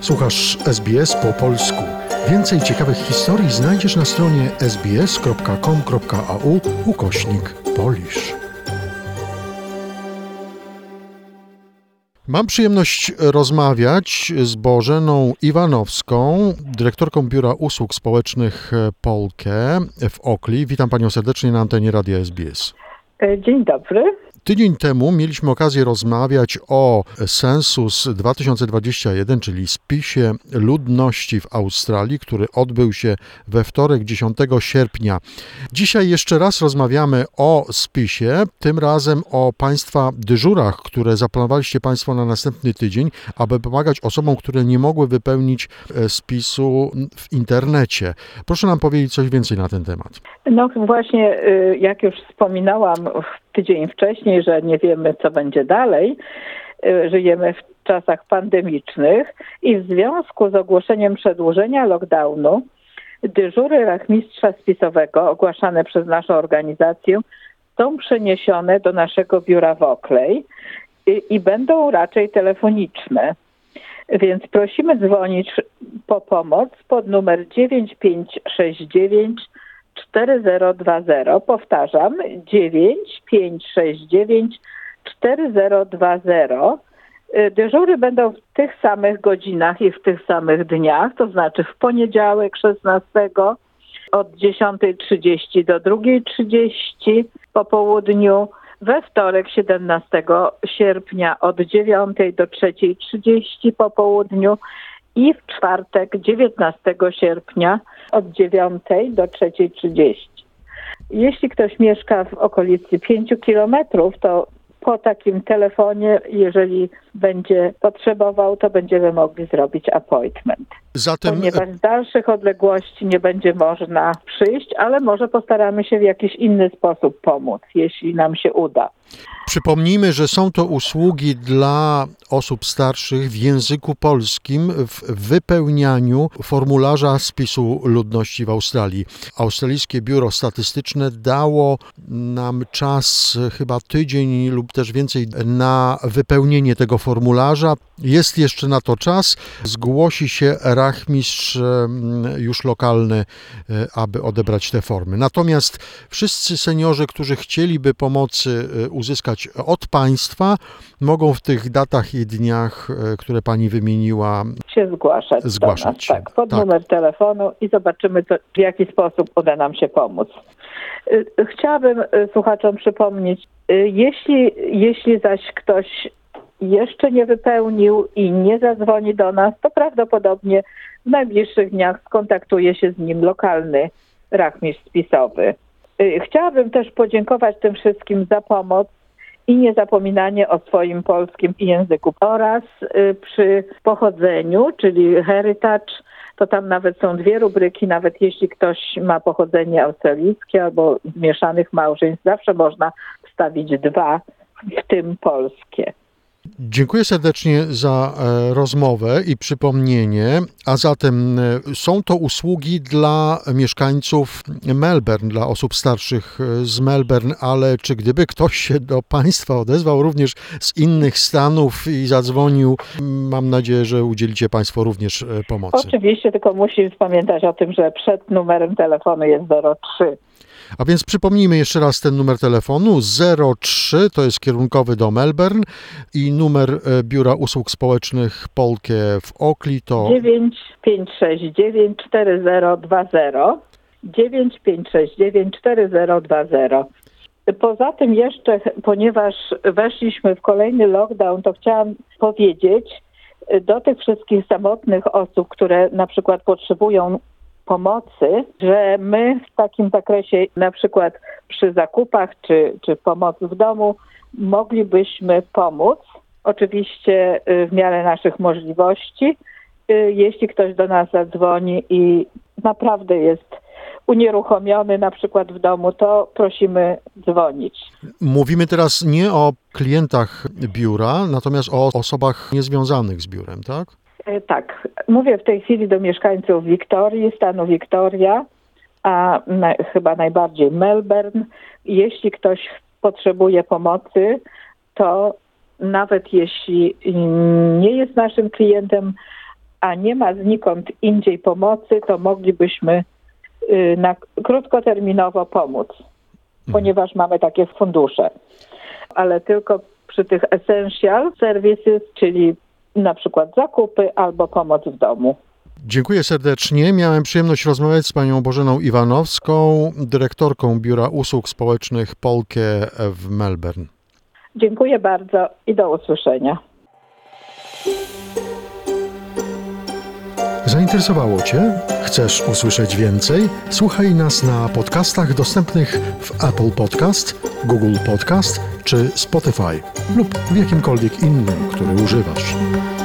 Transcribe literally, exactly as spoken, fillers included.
Słuchasz S B S po polsku. Więcej ciekawych historii znajdziesz na stronie sbs.com.au ukośnik Polish. Mam przyjemność rozmawiać z Bożeną Iwanowską, dyrektorką Biura Usług Społecznych Polke w Oakley. Witam Panią serdecznie na antenie Radia S B S. Dzień dobry. Tydzień temu mieliśmy okazję rozmawiać o Census dwa tysiące dwudziestym pierwszym, czyli spisie ludności w Australii, który odbył się we wtorek, dziesiątego sierpnia. Dzisiaj jeszcze raz rozmawiamy o spisie, tym razem o Państwa dyżurach, które zaplanowaliście Państwo na następny tydzień, aby pomagać osobom, które nie mogły wypełnić spisu w internecie. Proszę nam powiedzieć coś więcej na ten temat. No właśnie, jak już wspominałam tydzień wcześniej, że nie wiemy, co będzie dalej. Żyjemy w czasach pandemicznych i w związku z ogłoszeniem przedłużenia lockdownu dyżury rachmistrza spisowego ogłaszane przez naszą organizację są przeniesione do naszego biura w Oakley i, i będą raczej telefoniczne. Więc prosimy dzwonić po pomoc pod numer dziewięć pięć sześć dziewięć cztery zero dwa zero. Powtarzam, dziewięć pięć sześć dziewięć cztery zero dwa zero. Dyżury będą w tych samych godzinach i w tych samych dniach, to znaczy w poniedziałek szesnastego od dziesiątej trzydzieści do drugiej trzydzieści po południu, we wtorek siedemnastego sierpnia od dziewiątej do trzeciej trzydzieści po południu i w czwartek dziewiętnastego sierpnia od dziewiątej do trzeciej trzydzieści. Jeśli ktoś mieszka w okolicy pięciu kilometrów, to po takim telefonie, jeżeli będzie potrzebował, to będziemy mogli zrobić appointment. Zatem... Ponieważ z dalszych odległości nie będzie można przyjść, ale może postaramy się w jakiś inny sposób pomóc, jeśli nam się uda. Przypomnijmy, że są to usługi dla osób starszych w języku polskim w wypełnianiu formularza spisu ludności w Australii. Australijskie Biuro Statystyczne dało nam czas, chyba tydzień lub też więcej, na wypełnienie tego formularza. Jest jeszcze na to czas. Zgłosi się rachmistrz już lokalny, aby odebrać te formy. Natomiast wszyscy seniorzy, którzy chcieliby pomocy uzyskać od państwa, mogą w tych datach i dniach, które pani wymieniła, się zgłaszać. zgłaszać do nas, się. Tak, pod tak. numer telefonu i zobaczymy, co, w jaki sposób uda nam się pomóc. Chciałabym słuchaczom przypomnieć, jeśli, jeśli zaś ktoś jeszcze nie wypełnił i nie zadzwoni do nas, to prawdopodobnie w najbliższych dniach skontaktuje się z nim lokalny rachmistrz spisowy. Chciałabym też podziękować tym wszystkim za pomoc i niezapominanie o swoim polskim języku oraz przy pochodzeniu, czyli heritage, to tam nawet są dwie rubryki, nawet jeśli ktoś ma pochodzenie australijskie albo zmieszanych małżeństw, zawsze można wstawić dwa, w tym polskie. Dziękuję serdecznie za e, rozmowę i przypomnienie, a zatem e, są to usługi dla mieszkańców Melbourne, dla osób starszych z Melbourne, ale czy gdyby ktoś się do Państwa odezwał również z innych stanów i zadzwonił, mam nadzieję, że udzielicie Państwo również e, pomocy. Oczywiście, tylko musimy pamiętać o tym, że przed numerem telefonu jest zero trzy. A więc przypomnijmy jeszcze raz ten numer telefonu zero trzy, to jest kierunkowy do Melbourne i numer Biura Usług Społecznych Polke w Oakley to dziewięć pięć sześć dziewięć cztery zero dwa zero dziewięć pięć sześć dziewięć cztery zero dwa zero. Poza tym jeszcze, ponieważ weszliśmy w kolejny lockdown, to chciałam powiedzieć do tych wszystkich samotnych osób, które na przykład potrzebują pomocy, że my w takim zakresie, na przykład przy zakupach czy, czy pomocy w domu, moglibyśmy pomóc. Oczywiście w miarę naszych możliwości. Jeśli ktoś do nas zadzwoni i naprawdę jest unieruchomiony na przykład w domu, to prosimy dzwonić. Mówimy teraz nie o klientach biura, natomiast o osobach niezwiązanych z biurem, tak? Tak, mówię w tej chwili do mieszkańców Wiktorii, stanu Wiktoria, a na, chyba najbardziej Melbourne. Jeśli ktoś potrzebuje pomocy, to nawet jeśli nie jest naszym klientem, a nie ma znikąd indziej pomocy, to moglibyśmy na krótkoterminowo pomóc, ponieważ mamy takie fundusze. Ale tylko przy tych essential services, czyli na przykład zakupy albo pomoc w domu. Dziękuję serdecznie. Miałem przyjemność rozmawiać z panią Bożeną Iwanowską, dyrektorką Biura Usług Społecznych Polkie w Melbourne. Dziękuję bardzo i do usłyszenia. Zainteresowało Cię? Chcesz usłyszeć więcej? Słuchaj nas na podcastach dostępnych w Apple Podcast, Google Podcast czy Spotify lub w jakimkolwiek innym, który używasz.